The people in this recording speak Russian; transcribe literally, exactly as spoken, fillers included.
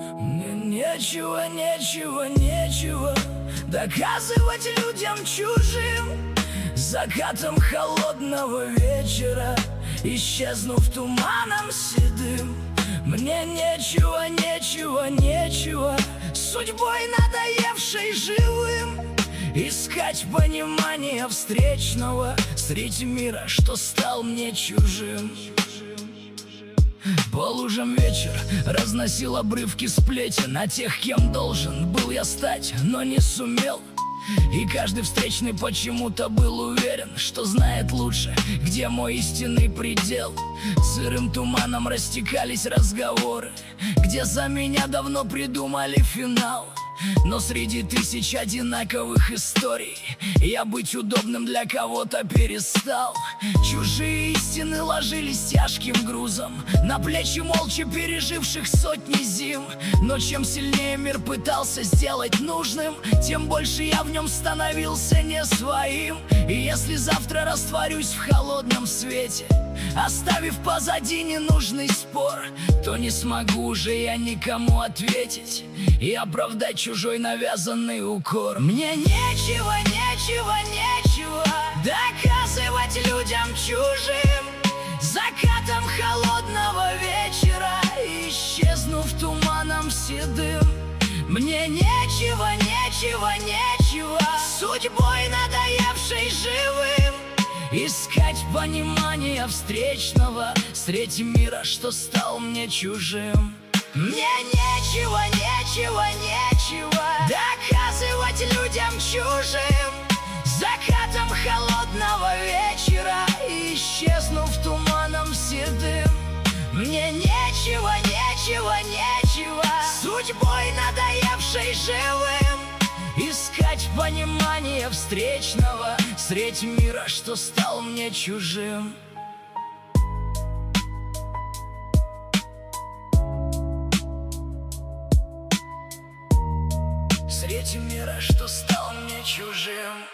Мне нечего, нечего, нечего доказывать людям чужим. Закатом холодного вечера, исчезнув туманом седым, мне нечего, нечего, нечего судьбой надоевшей живым искать понимание встречного среди мира, что стал мне чужим. По лужам вечер разносил обрывки сплетен о тех, кем должен был я стать, но не сумел. И каждый встречный почему-то был уверен, что знает лучше, где мой истинный предел. Сырым туманом растекались разговоры, где за меня давно придумали финал. Но среди тысяч одинаковых историй я быть удобным для кого-то перестал. Чужие истины ложились тяжким грузом на плечи молча переживших сотни зим. Но чем сильнее мир пытался сделать нужным, тем больше я в нем становился не своим. И если завтра растворюсь в холодном свете, оставив позади ненужный спор, то не смогу уже я никому ответить и оправдать чужой навязанный укор. Мне нечего, нечего, нечего доказывать людям чужим. Закатом холодного вечера, исчезнув туманом седым, мне нечего, нечего, нечего судьбой надоевшей живым искать понимание встречного среди мира, что стал мне чужим. Мне нечего, нечего, нечего доказывать людям чужим. Закатом холодного вечера, исчезнув туманом седым, мне нечего, нечего, нечего судьбой надоевшей живым искать понимание встречного средь мира, что стал мне чужим. Средь мира, что стал мне чужим.